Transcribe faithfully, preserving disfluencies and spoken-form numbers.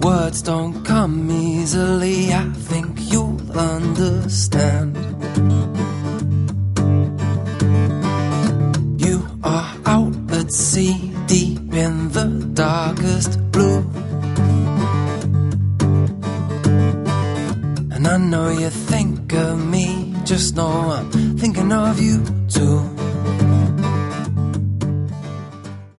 Words don't come easily, I think you'll understand. You are out at sea, deep in the darkest blue, and I know you think of me, just know I'm thinking of you too.